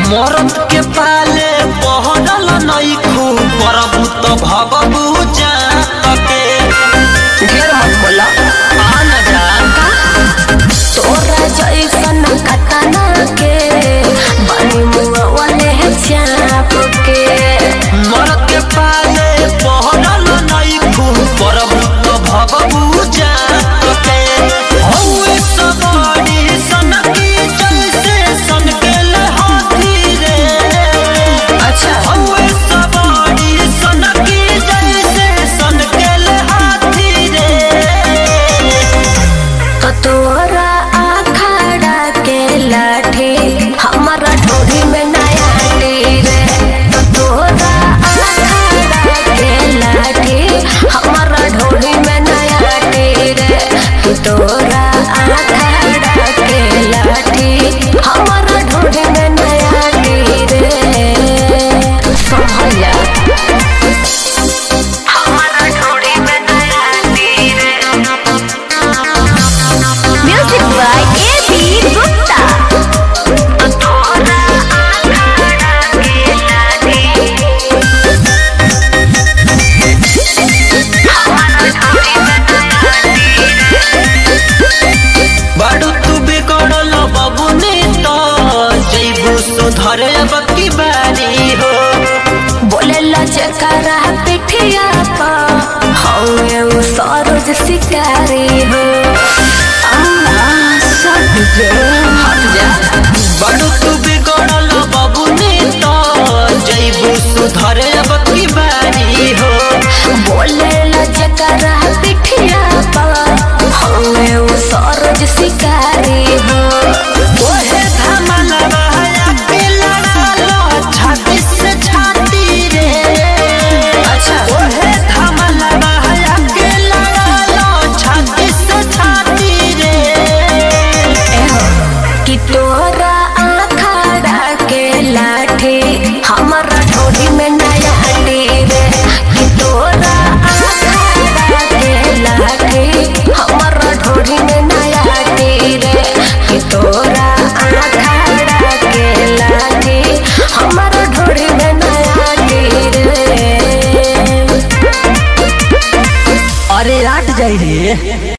मरद के पाले बहरल नइखू परबू तो भगबू जाके ढेर मत बोला आ न जा तोरा जैसन कतना के बनी मुआ वाले चाप के मरद के पाले बहरल नइखू परबू तो भगबू जाके हौवे सबड़ी सनकी जैसे सनकेल हाथी रे। अच्छा हौवे सबड़ी सनकी जैसे सनकेल हाथी रे। तो तोरा आखड़ा के लाठी हमारा ढोरी में नया रे। तो तोरा आखड़ा के लाठी हमारा ढोरी में नया रे। तो तोरा आखड़ा के लाठी हमारा ढोरी में नया रे। संभल हमारा ढोरी में नया रे। Music by A.B. Gupta. तोरा आखड़ा के लाठी हमारा ढोरी में नया बाडू तू बिगड़ल बबुनी तो जैबू सुधर अब की बारी हो। बोले लचकारा पिठिया पा हौवे उ सरोज शिकारी हो। हट जा बाडू तू बिगड़ल बबुनी तो जैबू सुधर अब की बारी हो। बोले लचकारा पिठिया पा हौवे उ सरोज शिकारी हो। ओहे धमलवा के लड़ालो छाती से छाती रे। अच्छा ओहे धमलवा के लड़ालो छाती से छाती रे। कि तोरा आखड़ा के लाठी हमारा ढोरी में नया रे। कि तोरा आखड़ा के लाठी हमारा ढोरी में नया रे। कि तोरा आखड़ा के लाठी हमारा ढोरी में नया रे। अरे रात जाई रे।